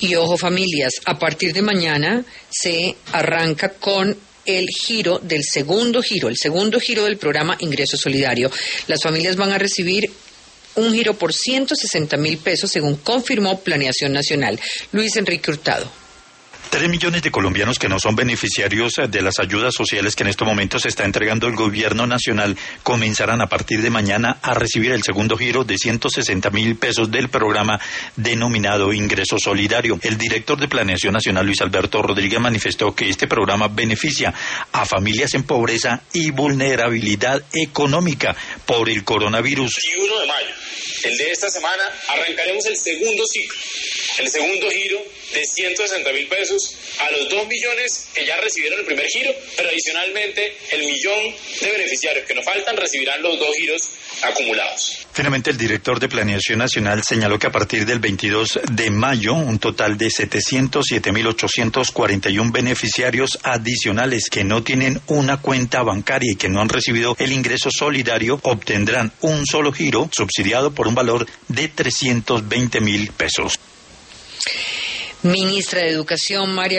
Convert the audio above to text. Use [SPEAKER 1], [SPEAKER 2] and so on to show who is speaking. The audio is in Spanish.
[SPEAKER 1] Y ojo, familias, a partir de mañana se arranca con el segundo giro del programa Ingreso Solidario. Las familias van a recibir un giro por 160.000 pesos, según confirmó Planeación Nacional. Luis Enrique Hurtado.
[SPEAKER 2] 3 millones de colombianos que no son beneficiarios de las ayudas sociales que en estos momentos se está entregando el gobierno nacional comenzarán a partir de mañana a recibir el segundo giro de 160.000 pesos del programa denominado Ingreso Solidario. El director de Planeación Nacional, Luis Alberto Rodríguez, manifestó que este programa beneficia a familias en pobreza y vulnerabilidad económica por el coronavirus.
[SPEAKER 3] 21 de mayo, el de esta semana, arrancaremos el segundo ciclo, el segundo giro de 160.000 pesos a los 2 millones que ya recibieron el primer giro, pero adicionalmente el millón de beneficiarios que nos faltan recibirán los 2 giros acumulados.
[SPEAKER 2] Finalmente, el director de Planeación Nacional señaló que a partir del 22 de mayo, un total de 707.841 beneficiarios adicionales que no tienen una cuenta bancaria y que no han recibido el ingreso solidario obtendrán un solo giro subsidiado por un valor de 320.000 pesos.
[SPEAKER 1] Ministra de Educación, María